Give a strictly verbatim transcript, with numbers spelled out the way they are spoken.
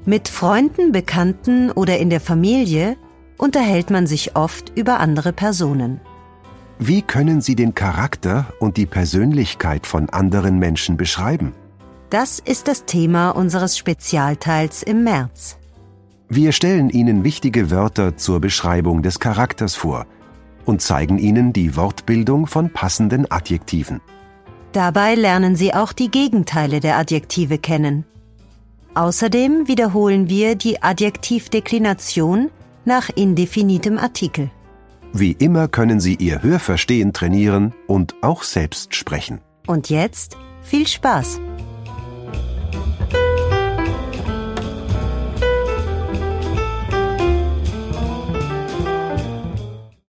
Mit Freunden, Bekannten oder in der Familie unterhält man sich oft über andere Personen. Wie können Sie den Charakter und die Persönlichkeit von anderen Menschen beschreiben? Das ist das Thema unseres Spezialteils im März. Wir stellen Ihnen wichtige Wörter zur Beschreibung des Charakters vor und zeigen Ihnen die Wortbildung von passenden Adjektiven. Dabei lernen Sie auch die Gegenteile der Adjektive kennen. Außerdem wiederholen wir die Adjektivdeklination nach indefinitem Artikel. Wie immer können Sie Ihr Hörverstehen trainieren und auch selbst sprechen. Und jetzt viel Spaß!